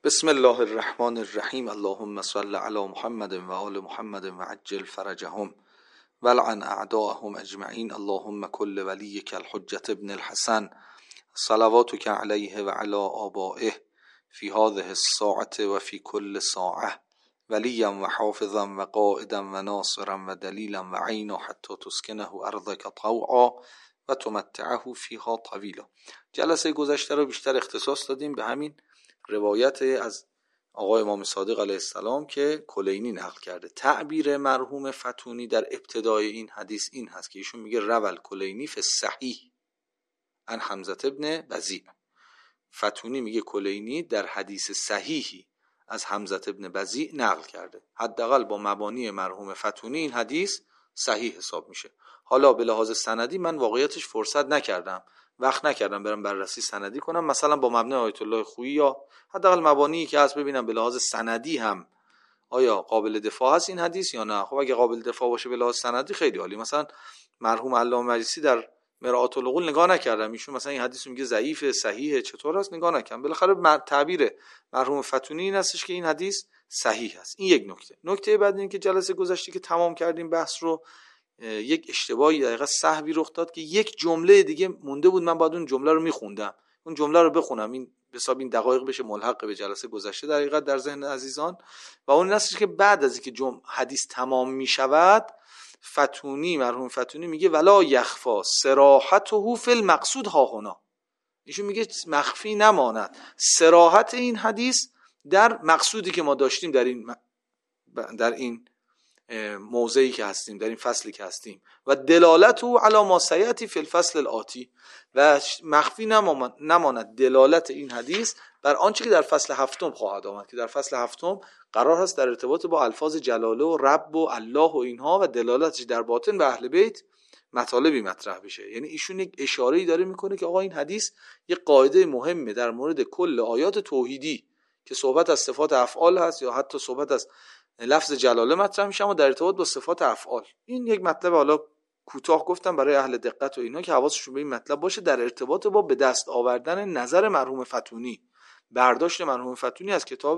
بسم الله الرحمن الرحیم. اللهم صل علی محمد و آل محمد و عجل فرجهم ولعن اعداءهم اجمعین. اللهم کل ولیک الحجة ابن الحسن صلواتک علیه و علی آبائه فی هذه الساعة و فی کل ساعة ولیا و حافظا و قائدا و ناصرا و دلیلا و عینا حتی تسکنه ارضک طوعا و تمتعه فیها طویلا. جلسه گذشته رو بیشتر اختصاص دادیم به همین روایت از آقای امام صادق علیه السلام که کلینی نقل کرده. تعبیر مرحوم فتونی در ابتدای این حدیث این هست که ایشون میگه روال کلینی فی الصحیح عن حمزه ابن بزیع. فتونی میگه کلینی در حدیث صحیحی از حمزه ابن بزیع نقل کرده. حداقل با مبانی مرحوم فتونی این حدیث صحیح حساب میشه. حالا به لحاظ سندی من واقعیتش فرصت نکردم، وقت نکردم برم بررسی سندی کنم، مثلا با مبنای آیت الله خویی یا حداقل مبانی که هست ببینم به لحاظ سندی هم آیا قابل دفاع هست این حدیث یا نه. خب اگه قابل دفاع باشه به لحاظ سندی خیلی عالی. مثلا مرحوم علامه مجلسی در مرآت العقول نگاه نکردم، ایشون مثلا این حدیث میگه ضعیف صحیح چطور است نگاه نکردم. بالاخره تعبیر مرحوم فتونی این هستش که این حدیث صحیح است. این یک نکته. نکته بعد این که جلسه گذشته که تمام کردیم بحث رو، یک اشتباهی دقیقاً سهوی رخ داد که یک جمله دیگه مونده بود، من باید اون جمله رو میخوندم، اون جمله رو بخونم، این حساب این دقایق بشه ملحق به جلسه گذشته در حقیقت در ذهن عزیزان. و اون هستش که بعد از اینکه حدیث تمام میشود مرحوم فتونی میگه ولا یخفا صراحته فی المقصود ها هنا. ایشون میگه مخفی نماند صراحت این حدیث در مقصودی که ما داشتیم در این موضعی که هستیم، در این فصلی که هستیم، و دلالت او علی ما سیاتی فی الفصل الاتی، و مخفی نماند دلالت این حدیث بر آنچه که در فصل هفتم خواهد آمد، که در فصل هفتم قرار هست در ارتباط با الفاظ جلاله و رب و الله و اینها و دلالتش در باطن به اهل بیت مطالبی مطرح بشه. یعنی ایشون یک اشاره‌ای داره میکنه که آقا این حدیث یک قاعده مهمه در مورد کل آیات توحیدی که صحبت از صفات افعال هست یا حتی صحبت از لفظ جلاله مطرح میشه اما در ارتباط با صفات افعال. این یک مطلب حالا کوتاه گفتم برای اهل دقت و اینا که حواسشون به این مطلب باشه در ارتباط با به دست آوردن نظر مرحوم فتونی، برداشت مرحوم فتونی از کتاب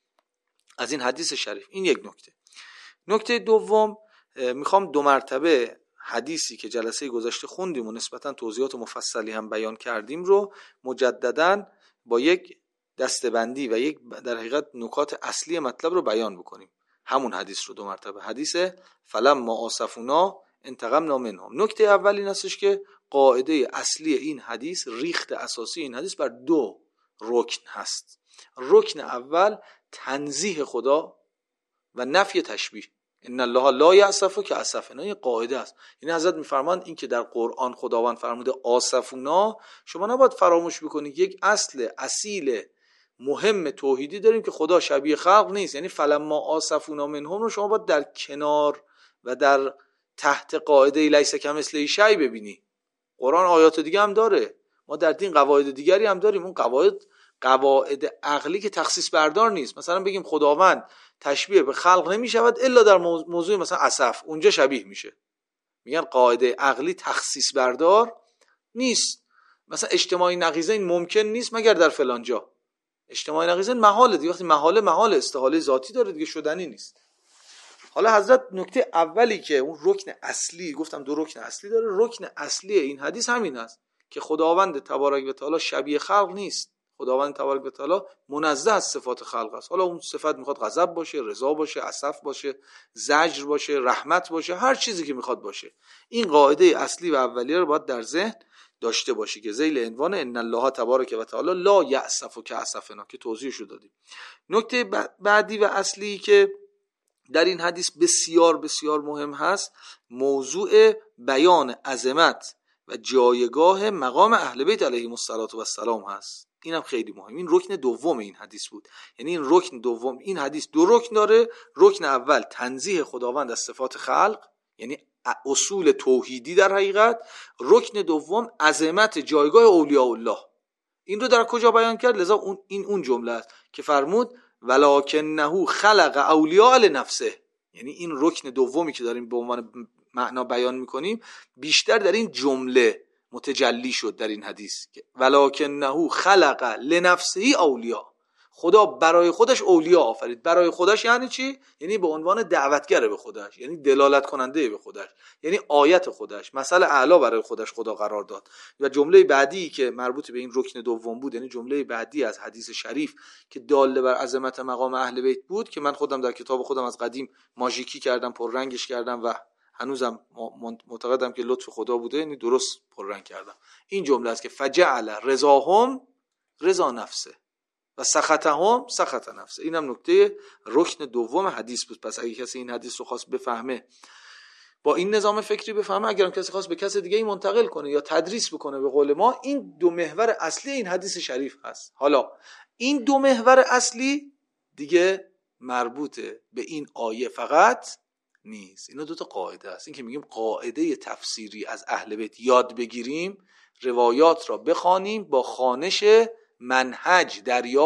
از این حدیث شریف. این یک نکته. نکته دوم، میخوام دو مرتبه حدیثی که جلسه گذشته خوندیم و نسبتا توضیحات مفصلی هم بیان کردیم رو مجدداً با یک دسته‌بندی و یک در حقیقت نکات اصلی مطلب رو بیان بکنیم. همون حدیث رو دو مرتبه، حدیث فلما آسفونا انتقمنا منهم. نکته اول این هستش که قاعده اصلی این حدیث، ریخت اساسی این حدیث بر دو رکن هست. رکن اول تنزیه خدا و نفی تشبیه. ان الله لا یأسف کأسفنا، این قاعده است. یعنی حضرت میفرمایند این که در قرآن خداوند فرموده آسفونا، شما نباید فراموش بکنید یک اصل اصیل مهم توحیدی داریم که خدا شبیه خلق نیست. یعنی فلما آسفونا منهم رو شما باید در کنار و در تحت قاعده لیس کمثله شیء ببینی. قرآن آیات دیگه هم داره، ما در دین قواعد دیگری هم داریم. اون قواعد عقلی که تخصیص بردار نیست. مثلا بگیم خداوند تشبیه به خلق نمی شود الا در موضوع مثلا اسف، اونجا شبیه میشه. میگن قاعده عقلی تخصیص بردار نیست. مثلا اجتماعی نقیضین ممکن نیست مگر در فلان جا. اجتماعی نقیضین محاله دیگه، وقتی محاله استحاله ذاتی داره دیگه، شدنی نیست. حالا حضرت نکته اولی که اون رکن اصلی، گفتم دو رکن اصلی داره، رکن اصلی این حدیث همین است که خداوند تبارک و تعالی شبیه خلق نیست. خداوند تبارک و تعالی منزه از صفات خلق است. حالا اون صفت میخواد غضب باشه، رضا باشه، اسف باشه، زجر باشه، رحمت باشه، هر چیزی که میخواد باشه. این قاعده اصلی و اولیه رو باید در ذهن داشته باشی که ذیل عنوان ان الله تبارک و تعالی لا یأسف کأسفنا که توضیحش رو دادیم. نکته بعدی و اصلی که در این حدیث بسیار بسیار مهم هست، موضوع بیان عظمت و جایگاه مقام اهل بیت علیهم السلام هست. اینم خیلی مهم. این رکن دوم این حدیث بود. یعنی این رکن دوم، این حدیث دو رکن داره. رکن اول تنزیه خداوند از صفات خلق، یعنی اصول توحیدی در حقیقت. رکن دوم عظمت جایگاه اولیاء الله. این رو در کجا بیان کرد؟ لذا اون جمله است که فرمود ولکنه خلق اولیاء لنفسه. یعنی این رکن دومی که داریم به عنوان معنا بیان میکنیم بیشتر در این جمله متجلی شد در این حدیث که ولکنه خلق لنفسه اولیاء. خدا برای خودش اولیا آفرید. برای خودش یعنی چی؟ یعنی به عنوان دعوتگر به خودش، یعنی دلالت کننده به خودش، یعنی آیت خودش، مثل اعلا برای خودش خدا قرار داد. و جمله بعدی که مربوط به این رکن دوم بود، یعنی جمله بعدی از حدیث شریف که داله بر عظمت مقام اهل بیت بود، که من خودم در کتاب خودم از قدیم ماژیکی کردم، پررنگش کردم و هنوزم معتقدم که لطف خدا بوده، یعنی درست پررنگ کردم. این جمله است که فجعل رضاهم رضا نفسه و سخطهم سخط نفسه. اینم نکته رکن دوم حدیث بود. پس اگه کسی این حدیث رو خواست بفهمه، با این نظام فکری بفهمه، اگرم کسی خواست به کس دیگه ای منتقل کنه یا تدریس بکنه به قول ما، این دو محور اصلی این حدیث شریف هست. حالا این دو محور اصلی دیگه مربوط به این آیه فقط نیست. اینا دو تا قاعده است. این که میگیم قاعده تفسیری از اهل بیت یاد بگیریم، روایات را بخوانیم با خوانش منهج،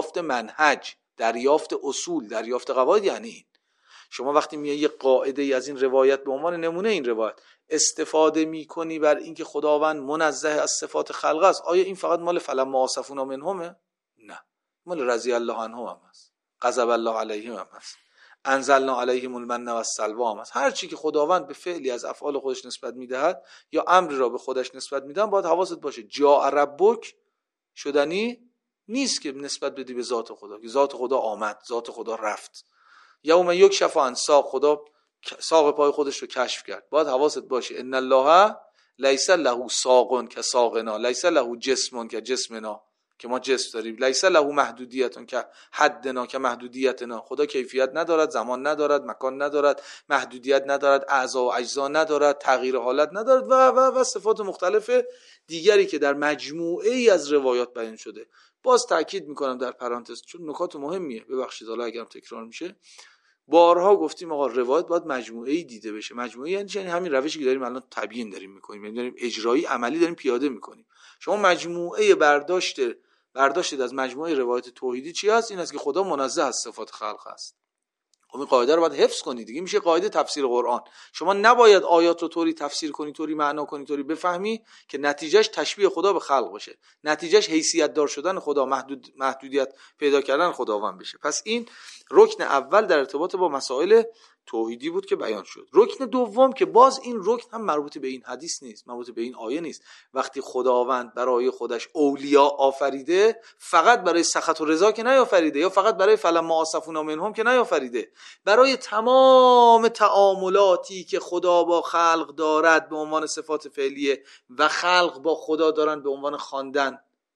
دریافت اصول، دریافت قواعد. یعنی این شما وقتی میای یه قاعده ای از این روایت به عنوان نمونه این روایت استفاده میکنی بر اینکه خداوند منزه از صفات خلق است، آیا این فقط مال فلما آسفونا منهمه؟ نه، مال رضی الله عنهم هم هست، غضب الله علیهم هم هست، انزلنا علیهم المن و السلوى هم هست. هر چی که خداوند به فعلی از افعال خودش نسبت میدهد یا امر را به خودش نسبت میدهد، باید حواست باشه جاء ربک شدنی نیست که نسبت بدی به ذات خدا، که ذات خدا آمد، ذات خدا رفت. یوم یکشف عن ساق، خدا ساق پای خودش رو کشف کرد. باید حواست باشه ان الله لیس له ساق کساقنا، لیس له جسم کجسمنا، که ما جسم داریم، لیس له محدودیت که حدنا که محدودیتنا. خدا کیفیت ندارد، زمان ندارد، مکان ندارد، محدودیت ندارد، اعضا و اجزا ندارد، تغییر حالت ندارد و صفات مختلف دیگری که در مجموعه ای از روایات بیان شده. باز تاکید میکنم در پرانتز، چون نکات مهمیه، ببخشید حالا اگرم تکرار میشه، بارها گفتیم آقا روایت باید مجموعه‌ای دیده بشه. مجموعه‌ای یعنی همین روشی که داریم الان تبیین داریم میکنیم، یعنی داریم اجرایی عملی داریم پیاده میکنیم. شما مجموعه برداشت از مجموعه روایت توحیدی چی هست؟ این است که خدا منزه از صفات خلق است. خب این قاعده رو باید حفظ کنید دیگه. میشه قاعده تفسیر قرآن. شما نباید آیات رو طوری تفسیر کنی، طوری معنا کنی، طوری بفهمی که نتیجهش تشبیه خدا به خلق باشه، نتیجهش حیثیت دار شدن خدا، محدودیت پیدا کردن خداوند بشه. پس این رکن اول در ارتباط با مسائل توحیدی بود که بیان شد. رکن دوم که باز این رکن هم مربوط به این حدیث نیست، مربوط به این آیه نیست. وقتی خداوند برای خودش اولیا آفریده، فقط برای سخط و رضا که نیافریده، یا فقط برای فلما آسفونا منهم که نیافریده، برای تمام تعاملاتی که خدا با خلق دارد به عنوان صفات فعلیه و خلق با خدا دارن به عنوان خواندن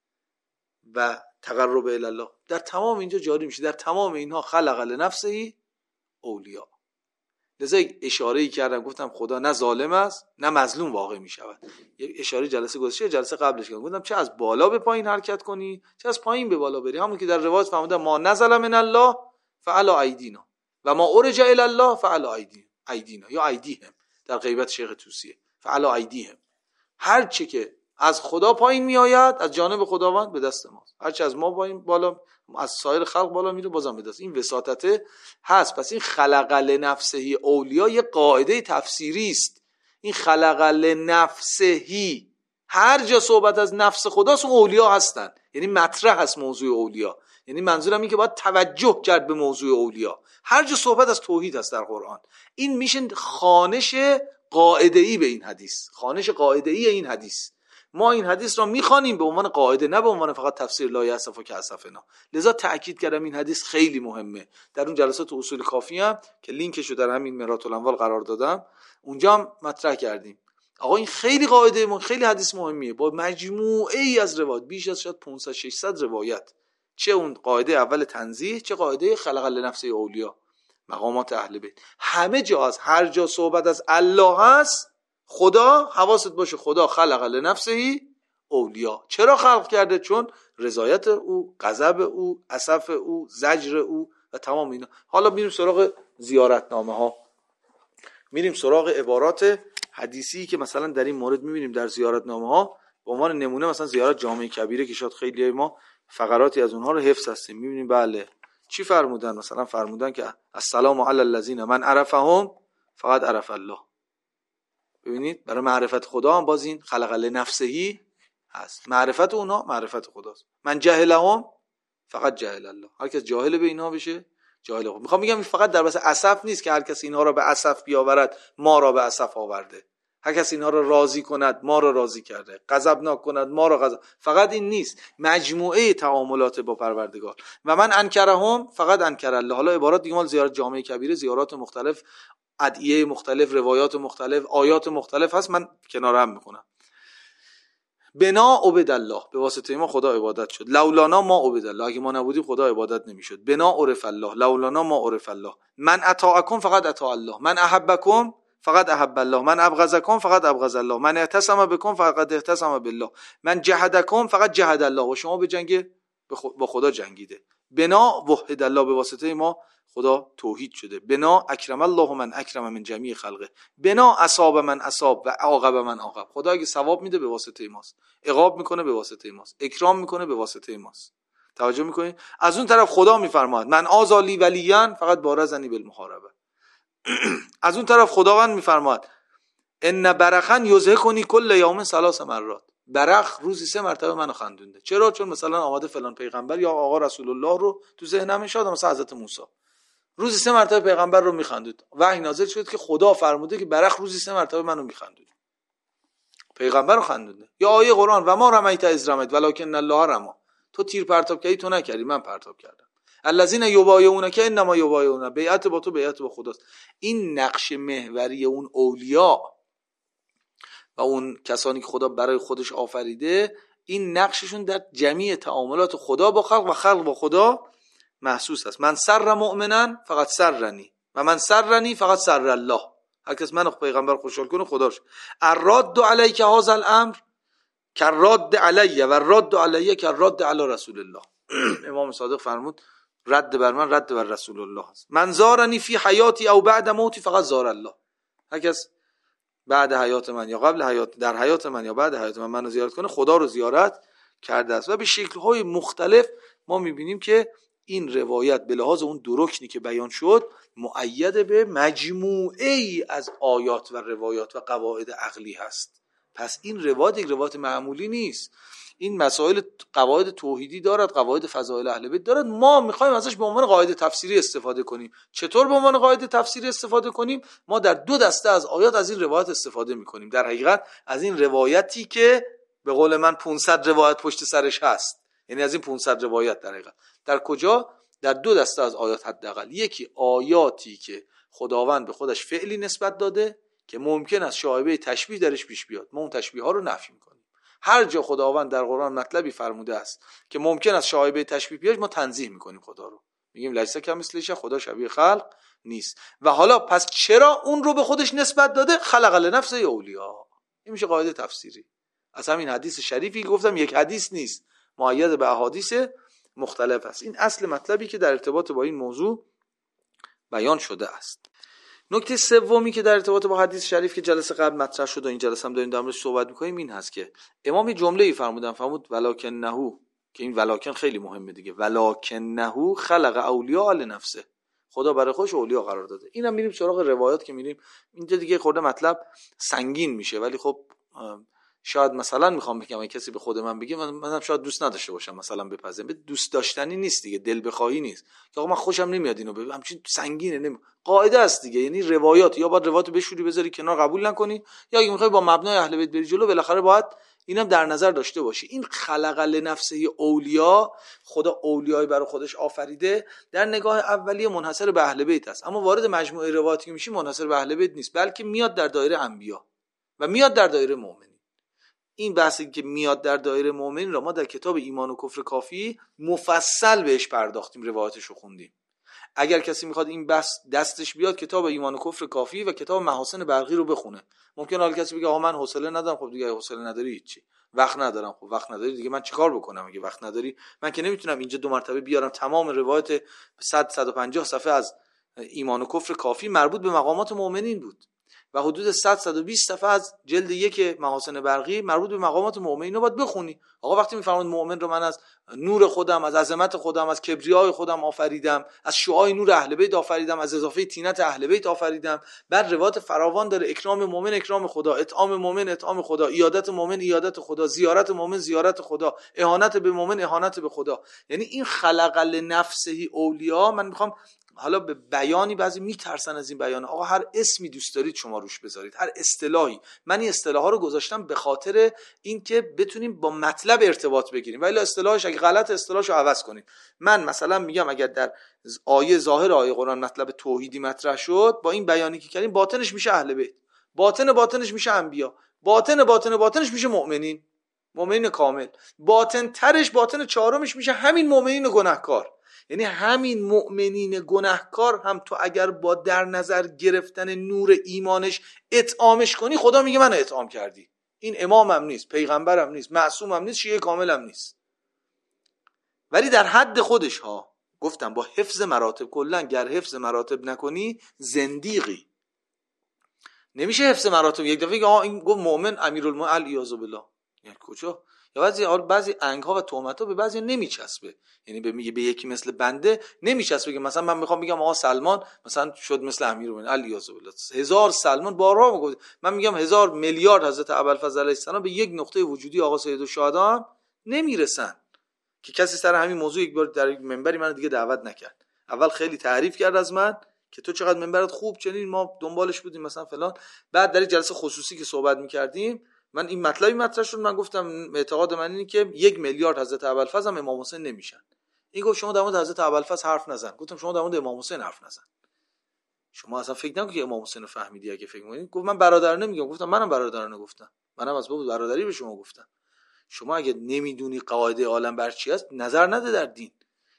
و تقرب الی الله، در تمام اینجا جاری میشه. در تمام اینها خلق لنفسه اولیا. لذا اشاره‌ای کردم، گفتم خدا نه ظالم است نه مظلوم واقع میشود. یه اشاره جلسه گذشته، جلسه قبلش کردم، گفتم چه از بالا به پایین حرکت کنی، چه از پایین به بالا بری. همون که در روایت فهمیدم ما نزل من الله فعلی ایدینا و ما ارجع الی الله فعلی ایدینا یا ایدیهم، در غیبت شیخ توسیه فعلی ایدیهم. هر چی که از خدا پایین میآید از جانب خداوند به دست ماست، هر چی از ما پایین بالا از سایر خلق بالا میره بازم به دست. این وساطت هست. پس این خلق لنفسه اولیا یه قاعده تفسیری است. این خلق لنفسه، هر جا صحبت از نفس خداست اون اولیا هستن، یعنی مطرح هست موضوع اولیا. یعنی منظورم این که باید توجه کرد به موضوع اولیا. هر جا صحبت از توحید هست در قرآن، این میشه خوانش قاعده‌ای به این حدیث، خوانش قاعده‌ای این حدیث. ما این حدیث را میخوانیم به عنوان قاعده، نه به عنوان فقط تفسیر لا یأسف که اسفنا. لذا تأکید کردم این حدیث خیلی مهمه. در اون جلسات اصول کافی هم که لینکشو در همین مرات الانوال قرار دادم، اونجا هم مطرح کردیم. آقا این خیلی قاعده خیلی حدیث مهمیه، با مجموعه ای از روایات، بیش از شاید 500 600 روایت، چه اون قاعده اول تنزیه، چه قاعده خلق لنفسه اولیا، مقامات اهل بیت، همه جا از هر جا صحبت از الله هست، خدا، حواست باشه خدا خلق لنفسه اولیا. چرا خلق کرده؟ چون رضایت او، غضب او، اسف او، زجر او و تمام اینا. حالا میریم سراغ زیارتنامه ها، میریم سراغ عبارات حدیثی که مثلا در این مورد میبینیم در زیارتنامه ها. به عنوان نمونه مثلا زیارت جامع کبیره که شاید خیلی ما فقراتی از اونها رو حفظ هستیم، میبینیم بله چی فرمودن. مثلا فرمودن که السلام علی الذین من عرفهم فقط عرف الله. ببینید برای معرفت خدا هم باز این خلق لنفسه هست، معرفت اونها معرفت خداست. من جهلهم فقط جهل الله. هر کس جاهل به اینها بشه جاهل خود. میخوام بگم فقط در بحث اسف نیست که هر کس اینها را به اسف بیاورد ما را به اسف آورده، هر کس اینها را راضی کند ما را راضی کرده، غضبناک کند ما را غضب. فقط این نیست، مجموعه تعاملات با پروردگار. و من انکرهم فقط انکر الله. حالا عبارات دیگه مال زیارت جامعه کبیره، زیارات مختلف، ادعیه مختلف، روایات مختلف، آیات مختلف هست، من کنار هم میکنم. بنا عبد الله، به واسطه ما خدا عبادت شد. لولانا ما عبد الله، اگه ما نبودیم خدا عبادت نمیشد. بنا عرف الله، لولانا ما عرف الله. من اطاعکم فقط اطاع الله، من احبکم فقط احب الله، من ابغضکم فقط ابغض الله، من اعتصم بکم فقط اعتصم بالله، من جهدکم فقط جهد الله. و شما به جنگ با خدا جنگیده. بنا وحد الله، به واسطه ما خدا توحید شده. بنا اکرم الله من اکرم من جمیع خلقه. بنا اصاب من اصاب و عاقب من عاقب. خدا اگه ثواب میده به واسطه ماست، عقاب میکنه به واسطه ماست، اکرام میکنه به واسطه ماست. توجه میکنید؟ از اون طرف خدا میفرماید من آزالی ولیان فقط بارزنی بالمحاربه. از اون طرف خداوند میفرماید ان برخن یضحکنی کل یوم 3 مرات. برخ روزی 3 مرتبه منو خندونده. چرا؟ چون مثلا آماده فلان پیغمبر یا آقا رسول الله رو تو ذهنم شاد، مثلا حضرت موسی روزی 3 مرتبه پیغمبر رو میخندید. وحی نازل شد که خدا فرموده که برخ روزی 3 مرتبه منو میخندید، پیغمبر رو خندونده. یا آیه قرآن و ما رمیت اذ رمیت ولکن الله رمی. تو تیر پرتاب کردی، تو نکردی، من پرتاب کردم. الذین یبایعونک انما یبایعون، بیعت با تو بیعت با خداست. این نقش محوری اون اولیاء و اون کسانی که خدا برای خودش آفریده، این نقششون در جمیع تعاملات خدا با خلق و خلق با خدا محسوس است. من سر مؤمنا فقط سرنی و من سرنی فقط سر الله. هر کس منو پیغمبر خوشحال کنه خداش. الراد علیک هذا الامر کراد علی و الراد علی کراد علی رسول الله. امام صادق فرمود رد بر من رد بر رسول الله است. من زارنی فی حیاتی او بعد موتی فقط زار الله. هر کس بعد حیات من یا قبل حیات، در حیات من یا بعد حیات من منو زیارت کنه، خدا رو زیارت کرده است. و به شکل‌های مختلف ما می‌بینیم که این روایت به لحاظ اون دو رکنی که بیان شد مؤید به مجموعه ای از آیات و روایات و قواعد عقلی هست. پس این روایت یک روایت معمولی نیست. این مسائل قواعد توحیدی دارد، قواعد فضائل اهل بیت دارد. ما میخوایم ازش به عنوان قاعده تفسیری استفاده کنیم. چطور به عنوان قاعده تفسیری استفاده کنیم؟ ما در 2 دسته از آیات از این روایت استفاده میکنیم. در حقیقت از این روایتی که به قول من 500 روایت پشت سرش هست، یعنی از این 500 روایت در حقیقت در کجا؟ در 2 دسته از آیات حداقل. یکی آیاتی که خداوند به خودش فعلی نسبت داده که ممکن است شایبه تشبیه درش پیش بیاد، ما اون تشبیه ها رو نفی میکنیم. هر جا خداوند در قرآن مطلبی فرموده است که ممکن است شایبه تشبیه بیاد، ما تنزیه میکنیم خدا رو، میگیم لیس کمثله شیء، خدا شبیه خلق نیست. و حالا پس چرا اون رو به خودش نسبت داده؟ خلق لنفسه اولیا. این میشه قاعده تفسیری. از همین حدیث شریفی که گفتم یک حدیث نیست، مؤید به احادیث مختلف است. این اصل مطلبی که در ارتباط با این موضوع بیان شده است. نکته سومی که در ارتباط با حدیث شریف که جلسه قبل مطرح شد و این جلسه هم داریم در موردش صحبت می‌کنیم این هست که امام جمله‌ای فرمود ولکنه، که این ولکن خیلی مهمه دیگه، ولکنه خلق اولیاء لنفسه، خدا برای خودش اولیاء قرار داده. اینم میریم سراغ روایات که میریم اینجا دیگه خورده مطلب سنگین میشه، ولی خب شاید مثلا میخوام بگم اگه کسی به خود من بگه منم شاید دوست نداشته باشم مثلا بپذیرم، دوست داشتنی نیست دیگه، دل بخواهی نیست که آقا من خوشم نمیاد اینو ببینم همچین سنگینه. قاعده است دیگه، یعنی روایات یا باید روایات بشوری بذاری کنار قبول نکنی، یا اگه میخوای با مبنای اهل بیت بری جلو بالاخره باید اینم در نظر داشته باشی. این خلق لنفسه اولیا، خدا اولیای برای خودش آفریده، در نگاه اولیه منحصر به اهل بیت است، اما وارد مجموعه روایاتی میشی منحصر به اهل بیت نیست، بلکه میاد در دایره انبیا و میاد در دایره مؤمنین. این بحثی که میاد در دایره مؤمنین را ما در کتاب ایمان و کفر کافی مفصل بهش پرداختیم، روایاتش رو خوندیم. اگر کسی میخواد این بحث دستش بیاد کتاب ایمان و کفر کافی و کتاب محاسن برقی رو بخونه. ممکن حال کسی بگه آقا من حوصله ندارم. خب دیگه حوصله نداری هیچی، وقت ندارم. خب وقت نداری دیگه من چیکار بکنم؟ اگه وقت نداری من که نمیتونم اینجا 2 مرتبه بیارم تمام روایت 100 150 صفحه از ایمان و کفر کافی مربوط به مقامات مؤمنین بود. و حدود 100-120 صفحه از جلد 1 محاسن برقی مربوط به مقامات مؤمنین رو باید بخونی. آقا وقتی میفرماید مؤمن رو من از نور خودم، از عظمت خودم، از کبریای خودم آفریدم، از شعاع نور اهل بیت آفریدم، از اضافه طینت اهل بیت آفریدم، بعد روایت فراوان داره، اکرام مؤمن اکرام خدا، اطعام مؤمن اطعام خدا، عیادت مؤمن عیادت خدا، زیارت مؤمن زیارت خدا، اهانت به مؤمن اهانت به خدا. یعنی این خلق لنفسه اولیا، من میخوام حالا به بیانی، بعضی میترسن از این بیان، آقا هر اسمی دوست دارید شما روش بذارید، هر اصطلاحی. من این اصطلاحا رو گذاشتم به خاطر اینکه بتونیم با مطلب ارتباط بگیریم، ولی اصطلاحش اگه غلط اصطلاحشو عوض کنید. من مثلا میگم اگر در آیه ظاهر آیه قرآن مطلب توحیدی مطرح شد، با این بیانی که کردیم باطنش میشه اهل بیت، باطنش میشه انبیا، باطنش میشه مؤمنین، مؤمنین کامل، باطن ترش، باطن چهارمش میشه همین مؤمنین گناهکار. یعنی همین مؤمنین گناهکار هم تو اگر با در نظر گرفتن نور ایمانش اطعامش کنی، خدا میگه من اطعام کردی. این امامم نیست، پیغمبرم نیست، معصومم نیست، شیعه کاملم نیست، ولی در حد خودش ها. گفتم با حفظ مراتب، کلا گر حفظ مراتب نکنی زندیقی. نمیشه حفظ مراتب یک دفعه که این گفت مؤمن امیرالمومنین الیاذ بالله، یعنی کجا؟ یا بعضی انگ‌ها و تهمت‌ها به بعضی نمیچسبه، یعنی به یکی مثل بنده نمیچسبه که مثلا من میخوام بگم آقا سلمان مثلا شد مثل امیرالمومنین الیاذ بالله. 1000 سلمان بارها میگه، من میگم 1000 میلیارد حضرت ابوالفضل علیه السلام به یک نقطه وجودی آقا سیدالشهدا هم نمیرسن که کسی سر همین موضوع یک بار در یک منبری من دیگه دعوت نکرد. اول خیلی تعریف کرد از من که تو چقدر منبرت خوب، چنین ما دنبالش بودیم مثلا فلان. بعد در جلسه خصوصی که صحبت می‌کردیم من این مطلبی مطرح شد، من گفتم اعتقاد من اینه که 1 میلیارد حضرت ابوالفضل هم امام حسین نمیشن. این گفت شما در مورد حضرت ابوالفضل حرف نزن. گفتم شما در مورد امام حسین حرف نزن. شما اصلا فکر نکن که امام حسین رو فهمیدی. اگه فکر می‌کنید، گفت من برادرانه میگم. گفتم منم برادرانه گفتم، منم از باب برادری به شما گفتم. شما اگه نمیدونی قاعده عالم بر چی است، نظر نده در دین.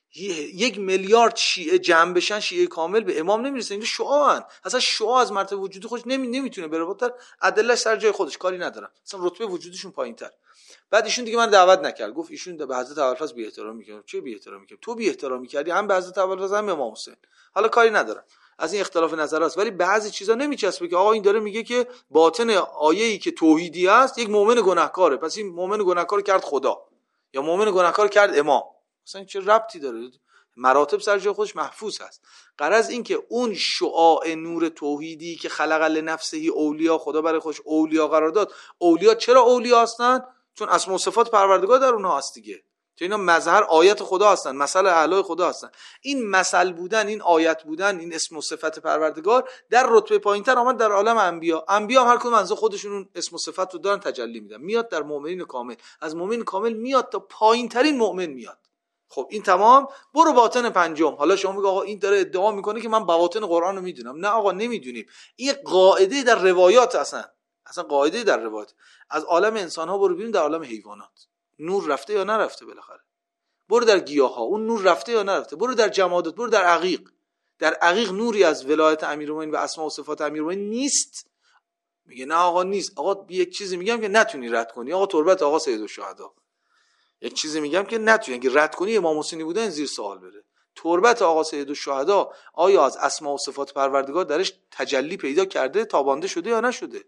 1 میلیارد شیعه جمع بشن، شیعه کامل به امام نمیرسن. این شعاعن. اصلا شعاع از مرتبه وجودی خودش نمیتونه بره بالاتر. ادله سر جای خودش، کاری ندارم. اصلا رتبه وجودیشون پایین‌تر. بعد ایشون دیگه من دعوت نکرد. گفت ایشون به حضرت ابوالفضل بی احترامی میکنه. چه بی احترامی میکنه؟ تو بی احترامی کردی هم به حضرت ابوالفضل هم به امام حسین. حالا کاری ندارم، از این اختلاف نظر است، ولی بعضی چیزا نمیچسبه که آقا این داره میگه که باطن آیه‌ای که توحیدی است یک مؤمن گناهکاره، پس این مؤمن گناهکار کرد خدا، یا مؤمن گناهکار کرد امام. اصلا چه ربطی داره؟ مراتب سر جای خودش محفوظ هست. غرض این که اون شعاع نور توحیدی که خلق لنفسه اولیا، خدا برای خودش اولیا قرار داد. اولیا چرا اولیا هستن؟ چون اسم و صفات پروردگار در اونها هست دیگه. چون اینا مظهر آیت خدا هستن، مثل اعلای خدا هستن. این مثل بودن، این آیت بودن، این اسم و صفت پروردگار در رتبه پایینتر آمد در عالم انبیا. انبیا هم هر کدوم از خودشون اون اسم و صفت رو دارن، تجلی میدن. میاد در مؤمنین کامل، از مؤمن کامل میاد تا پایینترین مؤمن میاد. خب این تمام. برو باطن پنجم. حالا شما میگه آقا این داره ادعا میکنه که من بواطن قرآن رو میدونم. نه آقا نمیدونیم. این قاعده در روایات، اصلا قاعده در روایات. از عالم انسان ها برو ببین در عالم حیوانات نور رفته یا نرفته بالاخره. برو در گیاه ها اون نور رفته یا نرفته. برو در جمادات، برو در عقیق. در عقیق نوری از ولایت امیرالمومنین و اسماء و صفات امیرالمومنین نیست. میگه نه آقا نیست. آقا یک چیزی میگم که نتونی رد کنی. آقا تربت آقا سیدالشهدا. یک چیزی میگم که نتونی، اگه رد کنی امام حسینی بودن زیر سوال بره. تربت آقا سیدالشهدا آیا از اسماء و صفات پروردگار درش تجلی پیدا کرده، تابانده شده یا نشده؟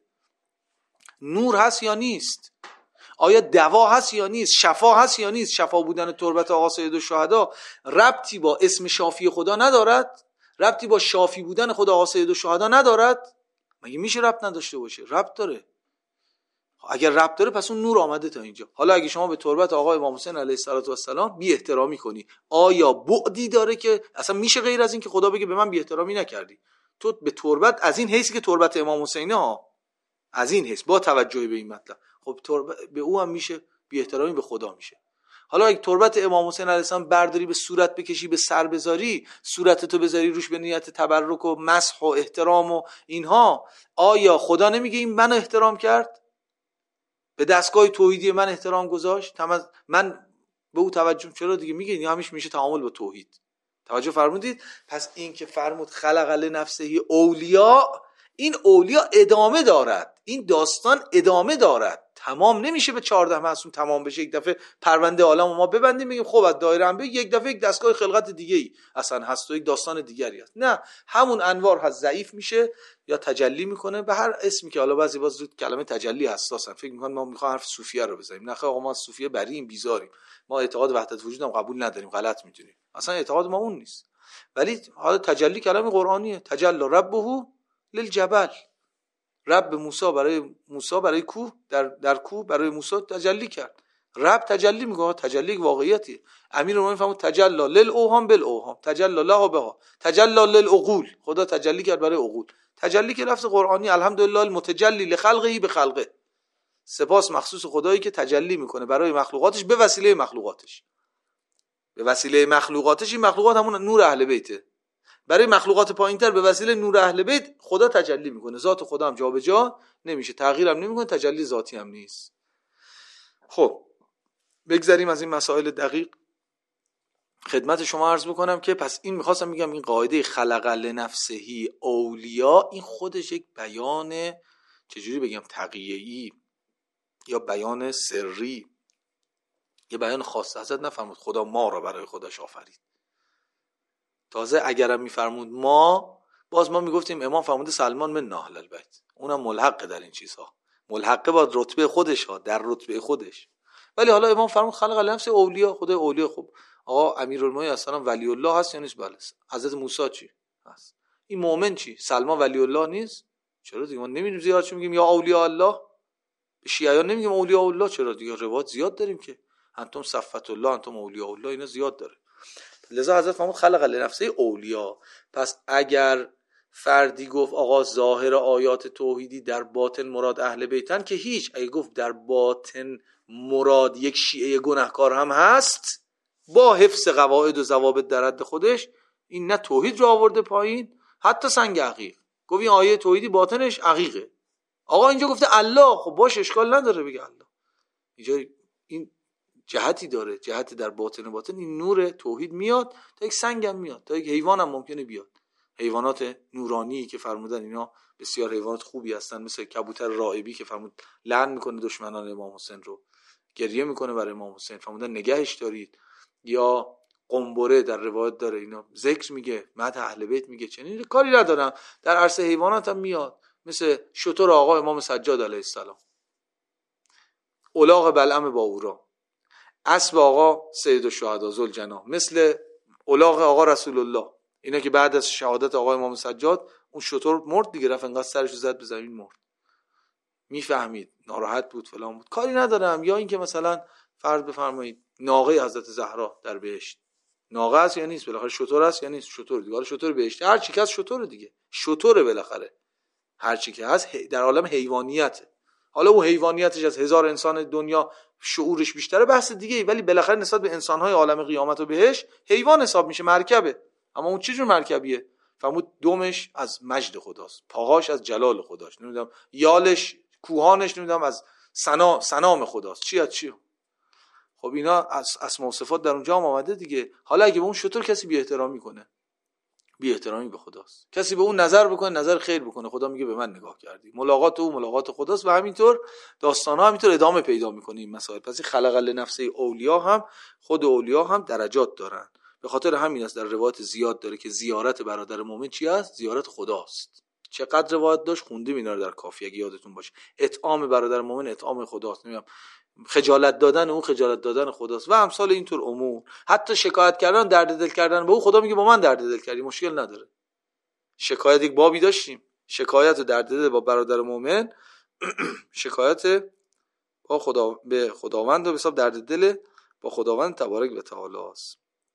نور هست یا نیست؟ آیا دوا هست یا نیست؟ شفا هست یا نیست؟ شفا بودن تربت آقا سیدالشهدا ربطی با اسم شافی خدا ندارد؟ ربطی با شافی بودن خدا آقا سیدالشهدا ندارد؟ مگه میشه ربط نداشته باشه؟ ربط داره. اگر ربط داره پس اون نور آمده تا اینجا. حالا اگه شما به تربت آقا امام حسین علیه السلام بی احترامی کنی، آیا بعدی داره که اصلا میشه غیر از این که خدا بگه به من بی احترامی نکردی؟ تو به تربت از این حیثی که تربت امام حسینه ها، از این حیث، با توجه به این مطلب، خب به او هم میشه بی احترامی به خدا میشه. حالا اگه تربت امام حسین علیه السلام برداری به صورت بکشی، به سر بذاری، صورتتو بذاری روش به نیت تبرک و مسح و احترام و اینها، آیا خدا نمیگه این منو احترام کرد؟ به دستگاه توحیدی من احترام گذاشت، من به او توجه. چرا دیگه میگه این همیشه میشه تعامل با توحید. توجه فرمودید؟ پس این که فرمود خلق لنفسه اولیا، این اولیا ادامه دارد، این داستان ادامه دارد، تمام نمیشه به 14 معصوم تمام بشه یک دفعه پرونده عالم ما ببندیم بگیم خب از دایره هم به یک دفعه یک دستگاه خلقت دیگه ای اصلا هست و یک داستان دیگری هست. نه، همون انوار هست ضعیف میشه یا تجلی میکنه به هر اسمی که حالا بعضی باز زود کلمه تجلی حساسن، فکر میکنن ما میخوایم حرف صوفیه رو بزنیم. نه خب آقا ما از صوفیه بریم، بیزاریم، ما اعتقاد وحدت وجود هم قبول نداریم، غلط میدونیم، اصلا اعتقاد ما اون نیست. ولی حالا تجلی کلمه قرآنیه، تجلی ربه للجبل، رب موسی برای کوه در کوه برای موسی تجلی کرد. رب تجلی میگه، تجلی واقعیتی. امیرالمومنین فرمود تجلی للاوهام بالاوهام، تجلی لها بها، تجلی للعقول، خدا تجلی کرد برای عقول. تجلی که لفظ قرآنی، الحمدلله المتجلی لخلقه بخلقه، سپاس مخصوص خدایی که تجلی میکنه برای مخلوقاتش به وسیله مخلوقاتش. به وسیله مخلوقاتش، این مخلوقات همون نور اهل بیته، برای مخلوقات پایینتر به وسیله نور اهل بیت خدا تجلی میکنه. ذات خدا هم جابجا نمیشه، تغییر هم نمیکنه، تجلی ذاتی هم نیست. خب بگذاریم از این مسائل دقیق. خدمت شما عرض بکنم که پس این میخواستم میگم این قاعده خلق لنفسه اولیا، این خودش یک بیان چجوری بگم تقیه‌ای یا بیان سری، یه بیان خاص. حضرت نفرمود خدا ما را برای خودش آفرید. تازه اگرم میفرمود ما، باز ما میگفتیم امام فرموده سلمان من اهل البیت، اونم ملحقه در این چیزها، ملحقه با رتبه خودش ها، در رتبه خودش. ولی حالا امام فرمود خلق لنفس اولیا، خدای اولیا. خب آقا امیرالمومنین اصلا ولی الله هست یا نیست؟ بله. حضرت موسی چی هست؟ این مؤمن چی؟ سلمان ولی الله نیست؟ چرا دیگه ما نمیدونیم زیاد چی میگیم یا اولیاء الله، به شیعیان نمیگیم اولیاء الله، چرا دیگه روایت زیاد داریم که انتم صفوت الله، انتم اولیاء الله، اینا زیاد داره. لذا حضرت فرمود خلق لنفسه اولیا. پس اگر فردی گفت آقا ظاهر آیات توحیدی در باطن مراد اهل بیتن که هیچ، اگه گفت در باطن مراد یک شیعه گناهکار هم هست با حفظ قواعد و ضوابط در حد خودش، این نه توحید رو آورده پایین، حتی سنگ عقیق. گفت این آیه توحیدی باطنش عقیقه. آقا اینجا گفته الله، خب باش اشکال نداره بگه الله. اینجا این جهتی داره، جهت در باطن این نور توحید میاد، تا یک سنگ هم میاد، تا یک حیوان هم ممکنه بیاد. حیوانات نورانی که فرمودن اینا بسیار حیوانات خوبی هستن، مثل کبوتر رائبی که فرمود لعن میکنه دشمنان امام حسین رو، گریه میکنه برای امام حسین، فرمودن نگهش دارید. یا قنبره در روایت داره اینا ذکر میگه، مدح اهل بیت میگه، چنین کاری ندارم. در عرصه حیوانات هم میاد، مثل شتر آقا امام سجاد علیه السلام، الاغ بلعم باورا، اسب آقا سید الشهدا ذوالجناح، مثل الاغ آقا رسول الله. اینا که بعد از شهادت آقا امام سجاد اون شتر مرد دیگه، رفت انقدر سرش زد به زمین مرد. میفهمید ناراحت بود فلان بود، کاری ندارم. یا اینکه مثلا فرض بفرمایید ناقه حضرت زهرا در بهشت، ناقه است یا نیست؟ بالاخره شتر است یا نیست؟ شتر دیگه، حالا شتر بهشت، هر چی که از شتر دیگه، شتر بالاخره هر چی که هست در عالم حیوانیته. حالا اون حیوانیتش از 1000 انسان دنیا شعورش بیشتره، بحث دیگه، ولی بالاخره نسبت به انسان‌های عالم قیامت و بهش حیوان حساب میشه، مرکبه. اما اون چه جور مرکبیه؟ فرمود دمش از مجد خداست، پاهاش از جلال خداست، نمیدونم یالش، کوهانش نمیدونم از سنام خداست، چی از چی. خب اینا از اسماء و صفات در اونجا هم آمده دیگه. حالا اگه به اون شطور کسی بی احترامی کنه، بی احترامی به خداست. کسی به اون نظر بکنه، نظر خیر بکنه، خدا میگه به من نگاه کردی. ملاقات او ملاقات خداست. و همینطور داستانا همینطور ادامه پیدا میکنه این مسائل. پس این خلق لنفسه اولیا هم، خود اولیا هم درجات دارن. به خاطر همین است در روایت زیاد داره که زیارت برادر مؤمن چی است؟ زیارت خداست. چقدر روایت داشت خوندیم اینا رو در کافی اگه یادتون باشه. اطعام برادر مؤمن اطعام خداست، نمیدونم خجالت دادن اون خجالت دادن خداست و امثال اینطور امور. حتی شکایت کردن، درد دل کردن به او، خدا میگه با من درد دل کردی، مشکل نداره. شکایت یک بابی داشتیم، شکایت و درد دل با برادر مؤمن شکایت با خدا به خداوند و به حساب درد دل با خداوند تبارک و تعالی است.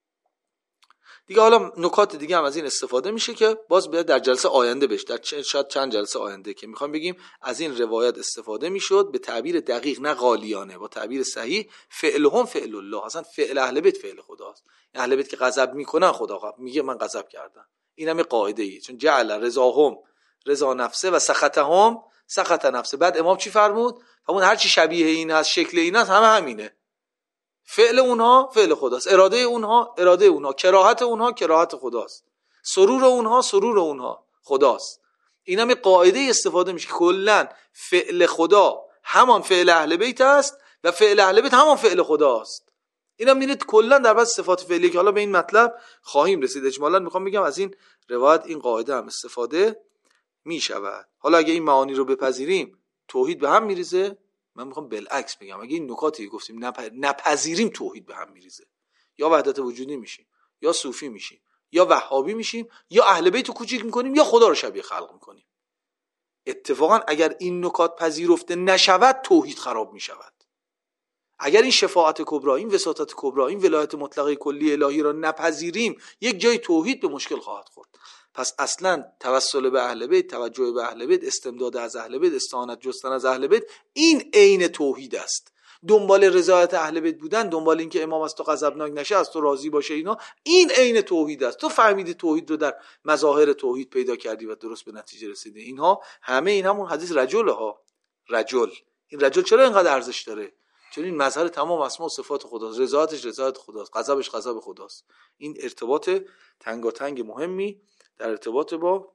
دیگه حالا نکات دیگه هم از این استفاده میشه که باز باید در جلسه آینده بشه، در شاید چند جلسه آینده که میخوام بگیم از این روایت استفاده میشد به تعبیر دقیق، نه غالیانه، با تعبیر صحیح. فعلهم فعل الله، اصلا فعل اهل بیت فعل خداست. اهل بیت که غضب میکنن خدا میگه من غضب کردم. اینم یه قاعده ای، چون جعل رضاهم رضا نفسه و سخطهم سخط نفسه. بعد امام چی فرمود؟ فرمود هر چی شبیه این هست، شکل این هست، همه همینه. فعل اونها فعل خداست، اراده اونها اراده اونها، کراهت اونها کراهت خداست، سرور اونها سرور اونها خداست. این هم یه قاعده استفاده میشه که کلا فعل خدا همان فعل اهل بیت است و فعل اهل بیت همان فعل خدا است. اینا میرید کلا در بعض صفات فعلی که حالا به این مطلب خواهیم رسید. اجمالا میخوام بگم از این روایت این قاعده هم استفاده میشود. حالا اگه این معانی رو بپذیریم توحید به هم میریزه. من میخوام بالعکس بگم اگه این نکاتی گفتیم نپذیریم توحید به هم میریزه. یا وحدت وجودی میشیم، یا صوفی میشیم، یا وهابی میشیم، یا اهل بیت رو کوچیک میکنیم، یا خدا رو شبیه خلق میکنیم. اتفاقا اگر این نکات پذیرفته نشود توحید خراب میشود. اگر این شفاعت کبری، این وساطت کبری، این ولایت مطلقه کلی الهی را نپذیریم یک جای توحید به مشکل خواهد خورد. پس اصلا توسل به اهل بیت، توجه به اهل بیت، استمداد از اهل بیت، استعانت جستن از اهل بیت، این عین توحید است. دنبال رضایت اهل بیت بودن، دنبال این که امام از تو غضبناک نشه، از تو راضی باشه، اینا این عین توحید است. تو فهمیدی توحید رو در مظاهر توحید پیدا کردی و درست به نتیجه رسیدی. اینها همه این همون حدیث رجل ها. رجل، این رجل چرا اینقدر ارزش داره؟ چون این مظهر تمام اسما و صفات خداست. رضایتش رضایت خداست، غضبش غضب خداست. این ارتباط تنگاتنگ مهمی در ارتباط با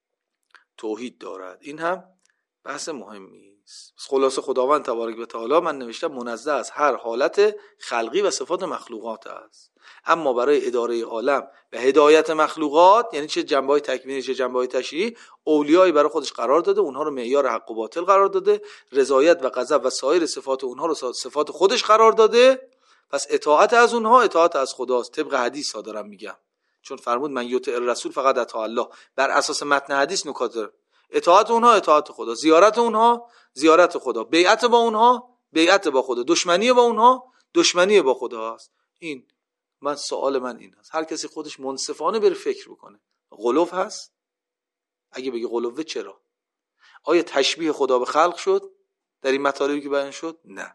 توحید دارد. این هم بحث مهمی است. خلاصه خداوند تبارک و تعالی من نوشتم منزه از هر حالت خلقی و صفات مخلوقات است. اما برای اداره عالم و هدایت مخلوقات، یعنی چه جنبه‌های تکوینی چه جنبه‌های تشریعی، اولیایی برای خودش قرار داده، اونها رو معیار حق و باطل قرار داده، رضایت و غضب و سایر صفات اونها رو صفات خودش قرار داده. پس اطاعت از اونها اطاعت از خداست. طبق حدیث ها دارم میگم، چون فرمود من یطع الرسول فقط اطاع الله. بر اساس متن حدیث نکات داره. اطاعت اونها اطاعت خدا، زیارت اونها زیارت خدا، بیعت با اونها بیعت با خدا، دشمنی با اونها دشمنی با خدا است. این من سوال من این هست، هر کسی خودش منصفانه بره فکر بکنه. غلو هست؟ اگه بگی غلوه چرا؟ آیا تشبیه خدا به خلق شد در این مطالبی که بیان شد؟ نه.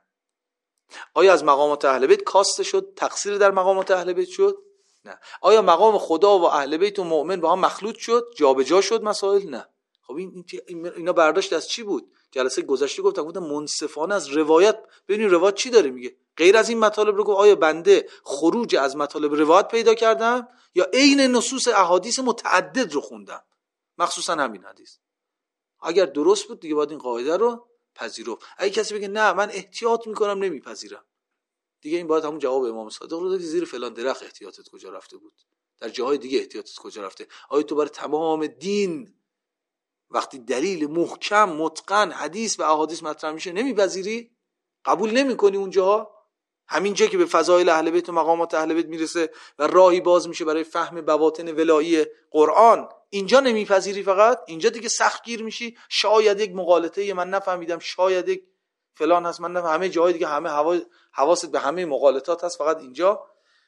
آیا از مقامات اهل بیت کاسته شد، تقصیر در مقامات اهل بیت شد؟ نه. آیا مقام خدا و اهل بیت و مؤمن با هم مخلوط شد، جابجا شد مسائل؟ نه. خب اینا برداشت از چی بود؟ جلسه گذشته گفتم منصفانه از روایت. ببینید روایت چی داره میگه. غیر از این مطالب رو گفت آیا بنده خروج از مطالب روایت پیدا کردم یا عین نصوص احادیث متعدد رو خوندم، مخصوصا همین حدیث. اگر درست بود دیگه باید این قاعده رو پذیرفت. اگه کسی بگه نه من احتیاط میکنم نمیپذیرم، دیگه این باید همون جواب امام صادق رو دادی، زیر فلان درخت احتیاطت کجا رفته بود؟ در جاهای دیگه احتیاطت کجا رفته؟ آیا تو برای تمام دین وقتی دلیل محکم متقن حدیث و احادیث مطرح میشه نمیپذیری؟ قبول نمیکنی اونجاها؟ همین جا که به فضایل اهل بیت و مقامات اهل بیت میرسه و راهی باز میشه برای فهم بواطن ولایی قرآن، اینجا نمیپذیری؟ فقط اینجا دیگه سخت گیر میشی. شاید یک مغالطه من نفهمیدم، شاید یک فلان هست من نفهمیدم. همه جاهای دیگه همه حواست به همه مغالطات هست، فقط اینجا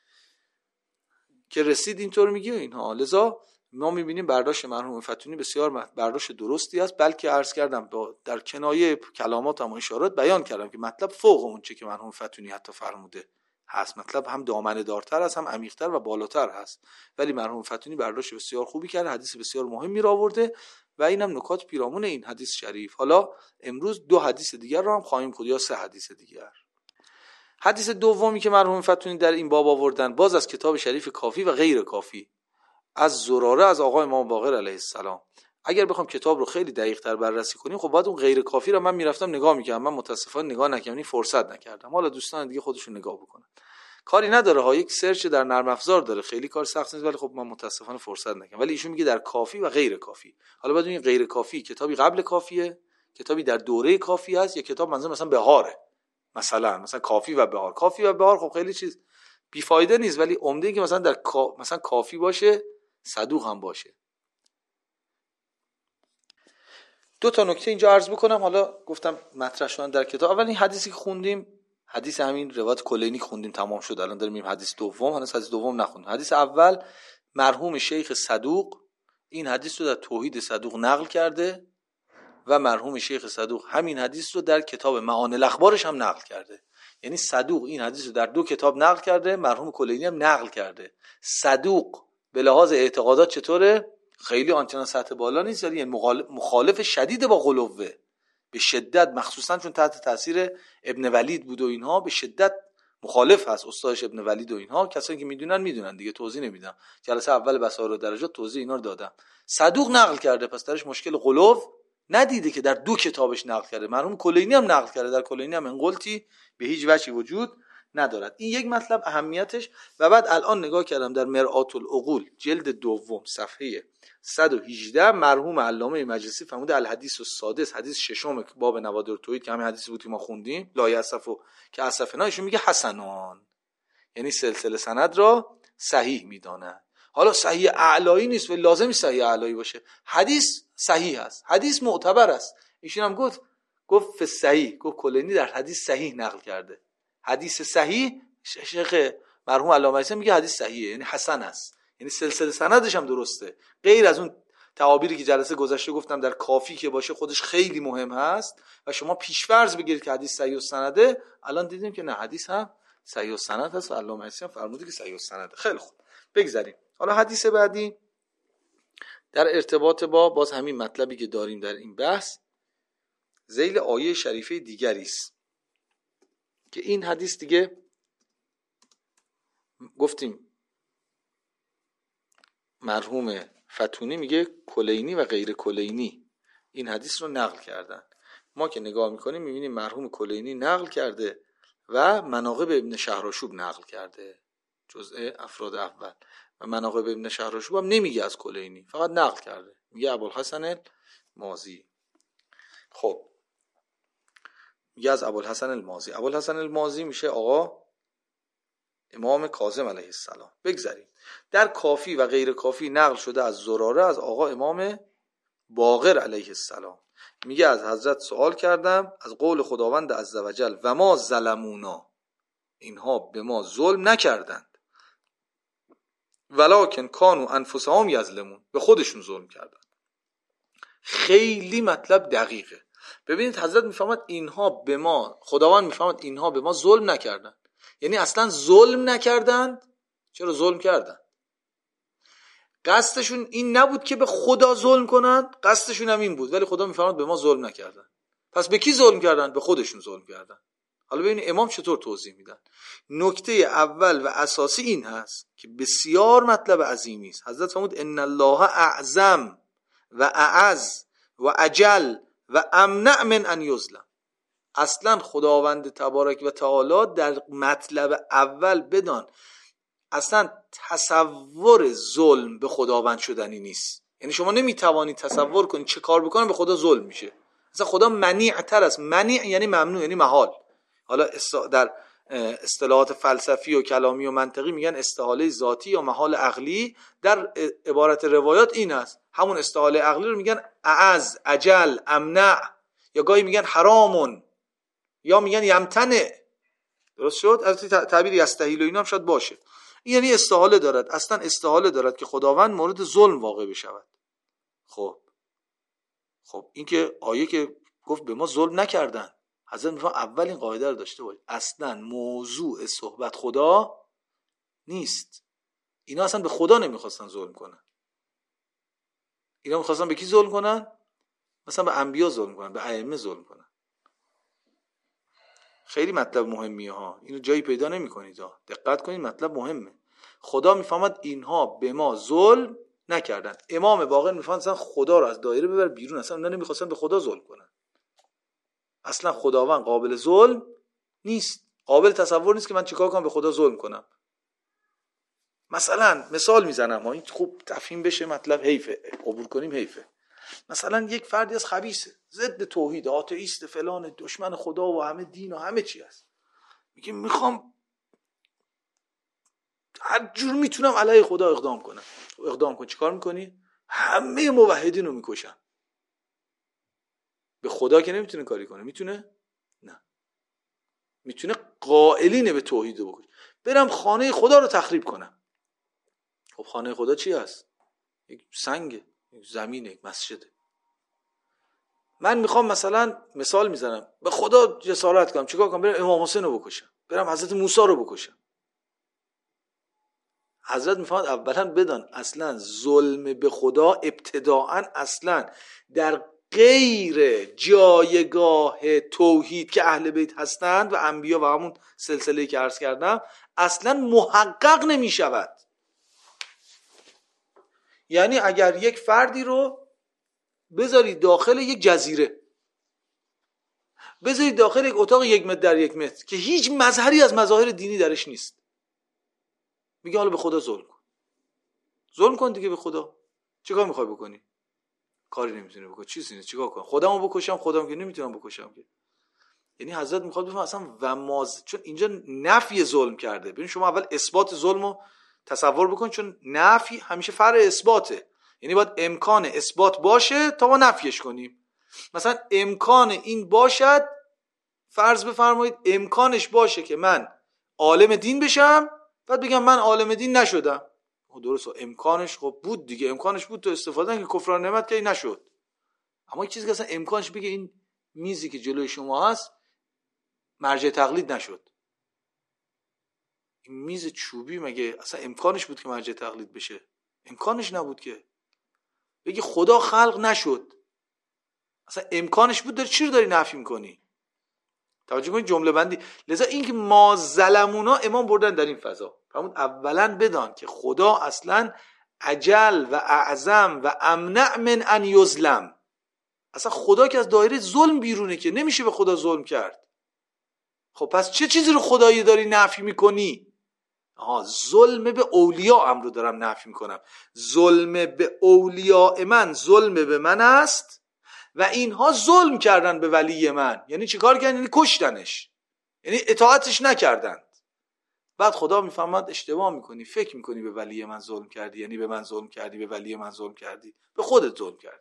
که رسید اینطور میگی اینها. لذا ما میبینیم برداشت مرحوم فتونی بسیار برداشت درستی است، بلکه عرض کردم در کنایه کلامات و اشارات بیان کردم که مطلب فوق اون چه که مرحوم فتونی حتی فرموده هست. مطلب هم دامنه دارتر است، هم عمیق‌تر و بالاتر هست، ولی مرحوم فتونی برداشت بسیار خوبی کرده، حدیث بسیار مهمی را آورده و اینم نکات پیرامون این حدیث شریف. حالا امروز دو حدیث دیگر رو هم خواهیم خود یا سه حدیث دیگر. حدیث دومی که مرحوم فتونی در این باب آوردن باز از کتاب شریف کافی و غیر کافی، از زراره از آقای امام باقر علیه السلام. اگر بخوام کتاب رو خیلی دقیق تر بررسی کنیم خب باید اون غیر کافی رو من میرفتم نگاه میکردم. من متاسفانه نگاه نکردم، فرصت نکردم. حالا دوستان دیگه خودشون نگاه بکنن، کاری نداره ها، یک سرچ در نرم افزار داره، خیلی کار سخت نیست، ولی خب من متاسفانه فرصت نکردم. ولی ایشون میگه در کافی و غیر کافی. حالا بعد این غیر کافی کتابی قبل کافیه، کتابی در دوره کافی هست، یا کتاب منظور مثلا بهاره، مثلا کافی و بهار. کافی و بهار خب خیلی چیز بی فایده نیست، ولی عمده که مثلا در مثلا کافی باشه، صدوق هم باشه. دو تا نکته اینجا عرض بکنم. حالا گفتم مطرح شدن در کتاب. اول این حدیثی که خوندیم، حدیث همین روایت کلینی خوندیم تمام شد، الان داریم میریم حدیث دوم. هنوز حدیث دوم نخوندیم. حدیث اول مرحوم شیخ صدوق این حدیث رو در توحید صدوق نقل کرده و مرحوم شیخ صدوق همین حدیث رو در کتاب معانی الاخبارش هم نقل کرده. یعنی صدوق این حدیث رو در دو کتاب نقل کرده، مرحوم کلینی هم نقل کرده. صدوق به لحاظ اعتقادات چطوره؟ خیلی آنچنان سطح بالا نیست، یعنی مخالف شدید با غلوه به شدت، مخصوصا چون تحت تاثیر ابن ولید بود و اینها، به شدت مخالف هست، استادش ابن ولید و اینها، کسایی که میدونن دیگه، توضیح نمیدم. جلسه اول بصائر و درجات توضیح اینا رو دادم. صدوق نقل کرده، پس درش مشکل غلو ندیده که در 2 کتابش نقل کرده. مرحوم کلینی هم نقل کرده، در کلینی هم انقلتی به هیچ وجهی وجود ندارد. این یک مطلب اهمیتش. و بعد الان نگاه کردم در مرآت العقول جلد 2 صفحه 118 مرحوم علامه مجلسی فرموده الحدیث السادس، حدیث ششم باب نوادر توحید که همین حدیثی بود که ما خوندیم، لا یصفو که اسفنا، ایشون میگه حسنان، یعنی سلسله سند را صحیح میدانه. حالا صحیح اعلایی نیست و لازمی صحیح اعلایی باشه، حدیث صحیح است، حدیث معتبر است. ایشون هم گفت صحیح، گفت کلینی در حدیث صحیح نقل کرده. حدیث صحیح شیخ مرحوم علامه مجلسی میگه حدیث صحیحه، یعنی حسن است، یعنی سلسله سندش هم درسته. غیر از اون تعابیری که جلسه گذشته گفتم در کافی که باشه خودش خیلی مهم هست و شما پیش‌فرض بگیرید که حدیث صحیح السنده، الان دیدیم که نه، حدیث هم صحیح السند هست و علامه مجلسی هم فرموده که صحیح السنده. خیلی خوب، بگذاریم. حالا حدیث بعدی در ارتباط با باز همین مطلبی که داریم در این بحث، ذیل آیه شریفه دیگری است که این حدیث دیگه گفتیم مرحوم فتونی میگه کلینی و غیر کلینی این حدیث رو نقل کردن. ما که نگاه میکنیم میبینیم مرحوم کلینی نقل کرده و مناقب ابن شهرآشوب نقل کرده، جزء افراد اول، و مناقب ابن شهرآشوب هم نمیگه از کلینی، فقط نقل کرده، میگه ابوالحسن المازی. خب میگه از ابوالحسن المازی. ابوالحسن المازی میشه آقا امام کاظم علیه السلام. بگذاریم. در کافی و غیر کافی نقل شده از زراره از آقا امام باقر علیه السلام، میگه از حضرت سوال کردم از قول خداوند عزوجل و ما ظلمونا، اینها به ما ظلم نکردند، ولکن کانوا انفسهم یظلمون، به خودشون ظلم کردند. خیلی مطلب دقیقه. ببینید حضرت میفهمد اینها به ما، خداوند میفهمد اینها به ما ظلم نکردند، یعنی اصلا ظلم نکردند. چرا ظلم کردند؟ قصدشون این نبود که به خدا ظلم کنند، قصدشون هم این بود، ولی خدا میفرماد به ما ظلم نکردند. پس به کی ظلم کردند؟ به خودشون ظلم کردند. حالا ببینید امام چطور توضیح میدن. نکته اول و اساسی این هست که بسیار مطلب عظیمی است. حضرت فرمود ان الله اعظم و اعز و اجل و امنع من ان یظلم. اصلا خداوند تبارک و تعالی در مطلب اول بدان اصلا تصور ظلم به خداوند شدنی نیست. یعنی شما نمیتوانید تصور کنید چه کار بکنید به خدا ظلم میشه. اصلا خدا منیع تر است. منیع یعنی ممنوع، یعنی محال. حالا در اصطلاحات فلسفی و کلامی و منطقی میگن استحاله ذاتی یا محال عقلی. در عبارت روایات این است، همون استحاله عقلی رو میگن اعز، اجل، امنع، یا گاهی میگن حرامون، یا میگن یمتنع. درست شد؟ از تعبیر یستحیل و اینا هم شاید باشه. این یعنی استحاله دارد، اصلا استحاله دارد که خداوند مورد ظلم واقع بشود. خب این که آیه که گفت به ما ظلم نکردن، حضرت میفهم اول این قاعده رو داشته باید، اصلا موضوع صحبت خدا نیست. اینا اصلا به خدا نمیخواستن ظلم کنن. اینا میخواستن به کی ظلم کنن؟ مثلا به انبیا ظلم کنن، به ائمه ظلم کنن. خیلی مطلب مهمیه ها، اینو جایی پیدا نمی‌کنید ها، دقت کنید، مطلب مهمه. خدا میفهمد اینها به ما ظلم نکردند. امام باقر میفهمد اصلا خدا رو از دایره ببر بیرون، اصلا اونا نمیخواستن به خدا ظلم کنن. اصلا خداوند قابل ظلم نیست، قابل تصور نیست که من چیکار کنم به خدا ظلم کنم. مثلا مثال میزنم ها، این خوب تفهیم بشه مطلب، حیفه عبور کنیم، حیفه. مثلا یک فردی از خبیثه، ضد توحید، آتئیست، فلان، دشمن خدا و همه دین و همه چی هست، میگه میخوام هر جور میتونم علیه خدا اقدام کنم. چیکار میکنی؟ همه موحدین رو میکشن. به خدا که نمیتونه کاری کنه. میتونه؟ نه. میتونه قائلین به توحید رو بکشه. برم خانه خدا رو تخریب کنم. خب خانه خدا چی هست؟ یک سنگه، یک زمینه، یک مسجده. من میخوام مثلا مثال میزنم به خدا جسارت کنم، چیکار کنم؟ برم امام حسین رو بکشم، برم حضرت موسی رو بکشم. حضرت میفهمد اولا بدان اصلا ظلم به خدا ابتداعا اصلا در غیر جایگاه توحید که اهل بیت هستند و انبیا و همون سلسله‌ای که عرض کردم اصلا محقق نمی شود. یعنی اگر یک فردی رو بذارید داخل یک جزیره، بذارید داخل یک اتاق 1 متر در 1 متر که هیچ مظهری از مظاهر دینی درش نیست، میگه حالا به خدا ظلم کن دیگه. به خدا چیکار میخوای بکنی؟ کاری نمیتونی بکنی. چیزی نیست چیکار کنم؟ خودمو بکشم؟ خودم که نمیتونم بکشم که. یعنی حضرت میخواد بفهم اصلا چون اینجا نفی ظلم کرده. ببین شما اول اثبات ظلمو تصور بکن، چون نفی همیشه فرع اثباته. یعنی باید امکان اثبات باشه تا ما نفیش کنیم. مثلا امکان این باشد، فرض بفرمایید امکانش باشه که من عالم دین بشم، بعد بگم من عالم دین نشدم. درسته امکانش خب بود دیگه، امکانش بود تو استفاده که کفران نعمت که نشد. اما یک چیزی که اصلا امکانش بگه این میزی که جلوی شما هست مرجع تقلید نشد، این میز چوبی مگه اصلا امکانش بود که مرجع تقلید بشه؟ امکانش نبود که. بگی خدا خلق نشد، اصلا امکانش بود. چی رو داری نفی میکنی؟ توجه کنید جمله بندی. لذا این که ما ظلمونا امام بردن در این فضا. فرمود اولا بدان که خدا اصلا اجل و اعظم و امنع من ان یظلم. اصلا خدا که از دایره ظلم بیرونه، که نمیشه به خدا ظلم کرد. خب پس چه چیزی رو خدایی داری نفی میکنی؟ ظلم به اولیاء رو دارم نفی میکنم. ظلم به اولیاء من ظلم به من است و اینها ظلم کردن به ولی من. یعنی چی کار کردن؟ یعنی کشتنش، یعنی اطاعتش نکردند. بعد خدا میفهمد اشتباه میکنی، فکر میکنی به ولی من ظلم کردی، یعنی به من ظلم کردی، به ولی من ظلم کردی، به خودت ظلم کردی.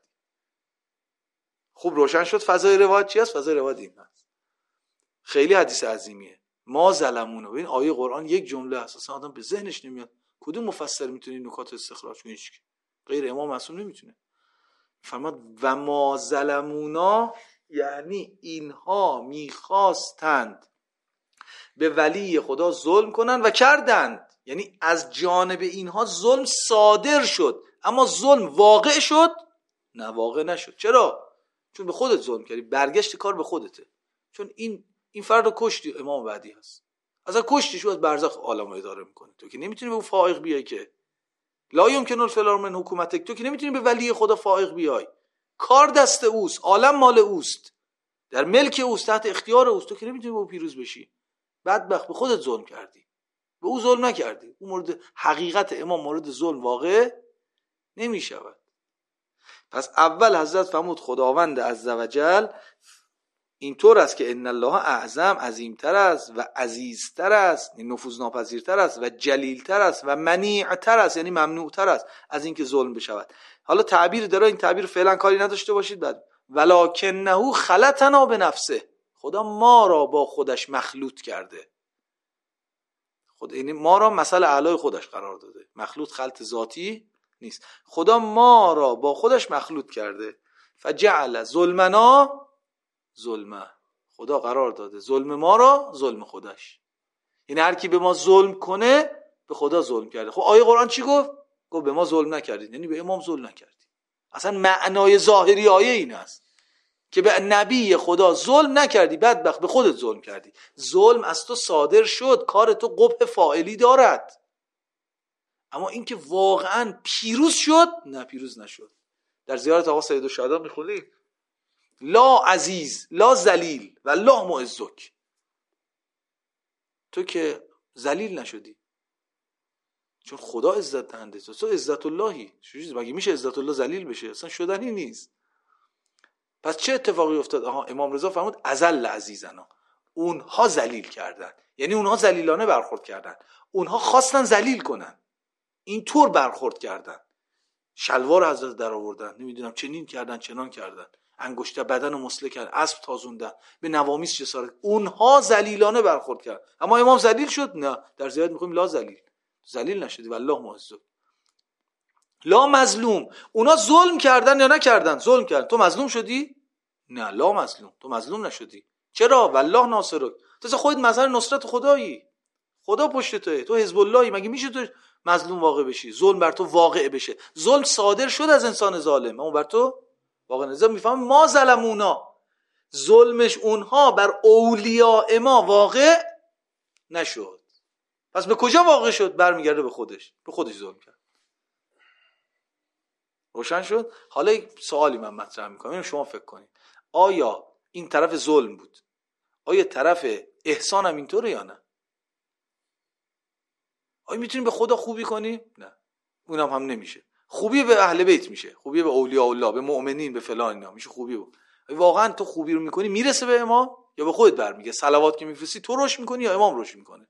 خوب روشن شد فضای روایت چی است؟ فضای روایت این هست. خیلی حدیث عظیمیه. ما ظلمونه. ببین آیه قرآن یک جمله اساسا آدم به ذهنش نمیاد. کدوم مفسر میتونه این نکات استخراج کنه؟ هیچ غیر امام معصوم نمیتونه. فرماد و ما ظلمونا، یعنی اینها میخواستند به ولی خدا ظلم کنن و کردند. یعنی از جانب اینها ظلم صادر شد، اما ظلم واقع شد؟ نه، واقع نشد. چرا؟ چون به خودت ظلم کردی، برگشت کار به خودته. چون این فرد رو کشتی، امام بعدی هست، اصلا کشتیشو از برزخ عالم رو اداره میکنه. تو که نمیتونی به اون فائق بیای، که لا یمکن الفرار من حکومتک. تو که نمیتونی به ولی خدا فائق بیای، کار دست اوست، عالم مال اوست، در ملک اوست، تحت اختیار اوست. تو که نمیتونی به او پیروز بشی. بدبخت به خودت ظلم کردی، به او ظلم نکردی. اون مورد حقیقت امام مورد ظلم واقع نمیشود. پس اول حضرت فرمود خداوند عزوجل اینطور است که ان الله اعظم، عظیمتر است و عزیزتر است، نفوذناپذیرتر است و جلیلتر است و منیعتر است، یعنی ممنوعتر است از اینکه ظلم بشود. حالا تعبیر داره، این تعبیر فعلا کاری نداشته باشید. بعد ولکنه خلطنا به نفسه، خدا ما را با خودش مخلوط کرده. خدا یعنی ما را مثل اعلای خودش قرار داده. مخلوط خلط ذاتی نیست. خدا ما را با خودش مخلوط کرده. فجعل ظلمنا ظلمه، خدا قرار داده ظلم ما را ظلم خودش. یعنی هر کی به ما ظلم کنه به خدا ظلم کرده. خب آیه قرآن چی گفت؟ گفت به ما ظلم نکردید، یعنی به امام ظلم نکردید. اصلا معنای ظاهری آیه این است که به نبی خدا ظلم نکردی، بدبخت به خودت ظلم کردی. ظلم از تو صادر شد، کار تو قبح فاعلی دارد. اما اینکه واقعا پیروز شد، نه پیروز نشد. در زیارت آقا سید الشهدا میخونی لا عزیز لا ذلیل و لا معزک. تو که ذلیل نشدی چون خدا عزت دهنده، تو عزت اللهی. مگه میشه عزت الله ذلیل بشه؟ اصلا شدنی نیست. پس چه اتفاقی افتاد؟ امام رضا فرمود ازل عزیزنا، اونها ذلیل کردن، یعنی اونها ذلیلانه برخورد کردن، اونها خواستن ذلیل کنن، اینطور برخورد کردن، شلوار حضرت در آوردن، نمیدونم چنین کردن چنان کردن، انگشت بدن رو مسله کردن، اسب تازوندن، به نوامیس جسارت. اونها ذلیلانه برخورد کردن. اما امام ذلیل شد؟ نه. در زیاد میخویم لا ذلیل نشدی والله معزک. لا مظلوم، اونا ظلم کردن یا نکردن؟ ظلم کردن. تو مظلوم شدی؟ نه. لا مظلوم، تو مظلوم نشدی. چرا؟ والله ناصرک. تو خودت مظهر نصرت خدایی، خدا پشت توئه، تو حزب اللهی. مگه میشه تو مظلوم واقع بشی، ظلم بر تو واقع بشه؟ ظلم صادر شد از انسان ظالم، اما بر تو واقع نظام میفهم ما ظلمونا، ظلمش اونها بر اولیاء ما واقع نشد. پس به کجا واقع شد؟ برمیگرده به خودش ظلم کرد. روشن شد؟ حالا یک سوالی من مطرح میکنم، اینو شما فکر کنید، آیا این طرف ظلم بود؟ آیا طرف احسان هم اینطوره یا نه؟ آیا میتونیم به خدا خوبی کنیم؟ نه، اونم هم نمیشه. خوبی به اهل بیت میشه، خوبی به اولیاء الله، به مؤمنین، به فلان اینا میشه خوبی بود. واقعا تو خوبی رو میکنی میرسه به امام یا به خودت برمیگه؟ صلوات که میفرستی تو روش میکنی یا امام روش میکنه؟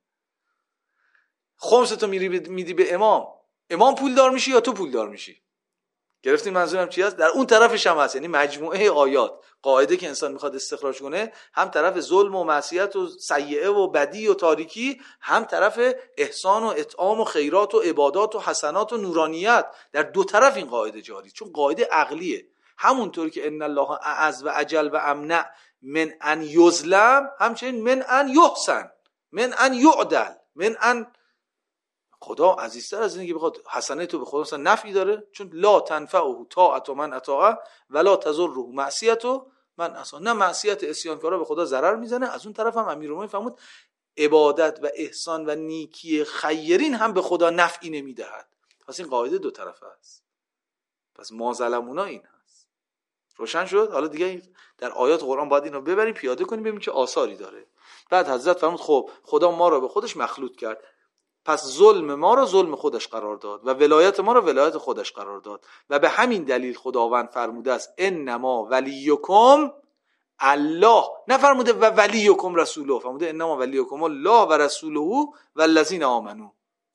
خمس تو میدی به امام پولدار میشی یا تو پولدار میشی؟ گرفتین منظورم چی است؟ در اون طرفش هم هست، یعنی مجموعه آیات قاعده که انسان میخواد استخراج کنه، هم طرف ظلم و معصیت و سیئه و بدی و تاریکی، هم طرف احسان و اطعام و خیرات و عبادات و حسنات و نورانیت. در دو طرف این قاعده جاری، چون قاعده عقلیه. همونطور که ان الله اعز و اجل و امنع من ان یظلم، همچنین من ان یحسن، من ان یعدل، من ان خدا عزیزتر از اینه که بخواد حسنه تو به خدا مثلا نفعی داره، چون لا تنفعه طاعت من اطاعه ولا تضره معصیت من عصا. نه معصیت عصیانکارا به خدا ضرر میزنه، از اون طرف هم امیرالمومنین فرمود عبادت و احسان و نیکی خیرین هم به خدا نفعی نمیدهد. پس این قاعده دو طرفه است. پس ما ظلمونا این هست. روشن شد؟ حالا دیگه در آیات قرآن باید اینو ببریم پیاده کنیم ببینیم چه آثاری داره. بعد حضرت فرمود خب خدا ما را به خودش مخلوط کرد، پس ظلم ما رو ظلم خودش قرار داد و ولایت ما رو ولایت خودش قرار داد و به همین دلیل خداوند فرموده است انما ولیکم الله، نفرموده و ولیکم رسوله، فرموده انما ولیکم الله و رسوله و الذین آمنو.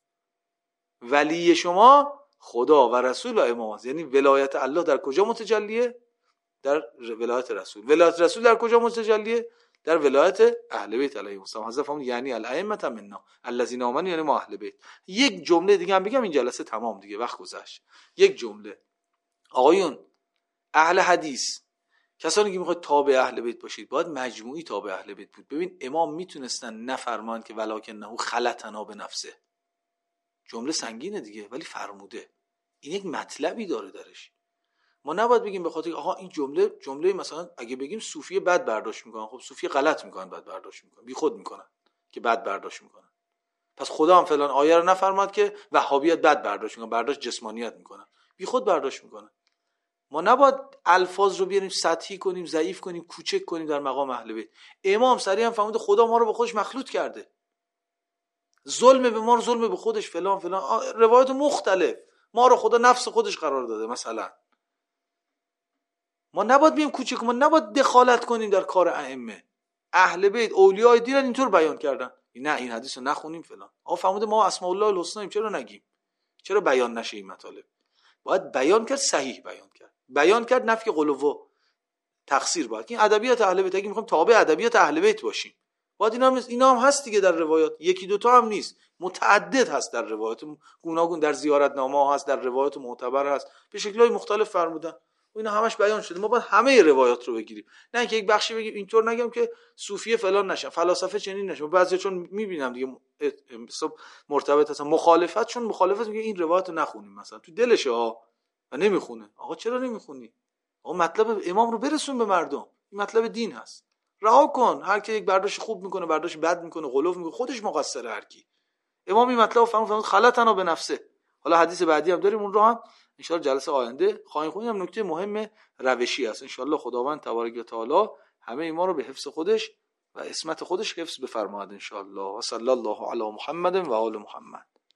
ولی شما خدا و رسول و امام است. یعنی ولایت الله در کجا متجلیه؟ در ولایت رسول. ولایت رسول در کجا متجلیه؟ در ولایت اهل بیت علیهم السلام. حضرت فرمود یعنی الائمه منا الذین آمنوا، یعنی ما اهل بیت. یک جمله دیگه هم بگم این جلسه تمام دیگه، وقت گذشت. یک جمله، آقایون اهل حدیث، کسانی که میخواید تابع اهل بیت باشید باید مجموعی تابع اهل بیت بود. ببین امام میتونستن نفرمان که ولکنه خلطنا به نفسه، جمله سنگینه دیگه ولی فرموده. این یک مطلبی داره درش. ما نباید بگیم به خاطر آها این جمله مثلا اگه بگیم صوفیه بد برداشت میکنن، خب صوفیه غلط میکنن، بد برداشت میکنن، بی خود میکنن که بد برداشت میکنن. پس خدا هم فلان آیه رو نفرماد که وهابیت بد برداشت میکنن، برداشت جسمانیت میکنن، بی خود برداشت میکنن. ما نباید الفاظ رو بیاریم سطحی کنیم، ضعیف کنیم، کوچک کنیم در مقام اهل بیت. امام صریحا فرمود خدا ما رو به خودش مخلوط کرده، ظلم به ما رو ظلم به خودش، فلان فلان، روایت مختلف، ما رو خدا نفس خودش قرار داده. مثلا ما نباید بیم کوچک، ما نباید دخالت کنیم در کار ائمه. اهل بیت اولیاء دین اینطور بیان کردن، نه این حدیث رو نخونیم فلان. آقا فرموده ما اسماء الله الحسنا، چرا نگیم؟ چرا بیان نشه این مطالب؟ باید بیان کرد، صحیح بیان کرد نفی غلو تقصیر. باید این ادبیات اهل بیت، اگه میخوایم تابع ادبیات اهل بیت باشیم باید اینا هم هست دیگه در روایات، یکی دوتا هم نیست، متعدد هست در روایات گوناگون، در زیارتنامه ها هست، در روایات معتبر هست، به شکل‌های مختلف فرمودن و اینا همش بیان شده. ما باید همه روایات رو بگیریم، نه اینکه یک بخشی بگیم اینطور نگم که صوفیه فلان نشن، فلاسفه چنین نشن. بعضی چون میبینم دیگه مرتبط هستن مخالفت، چون مخالفت میگه این روایت رو نخونیم مثلا تو دلشه و نمیخونه. آقا چرا نمیخونی؟ آقا مطلب امام رو برسون به مردم، این مطلب دین هست. رها کن هر کی یک برداشت خوب میکنه، برداشت بد میکنه، غلو میکنه، خودش مقصره هر کی. امام این مطلب فرمود خلطنا به نفسه. حالا حدیث بعدی هم داریم، اون رو هم ان شاء الله جلسه آینده خواهیم خوند. هم نکته مهم روشی است. ان شاء الله خداوند تبارک و تعالی همه ما رو به حفظ خودش و عصمت خودش حفظ بفرماید ان شاء الله. و صلی الله علی محمد و آل محمد.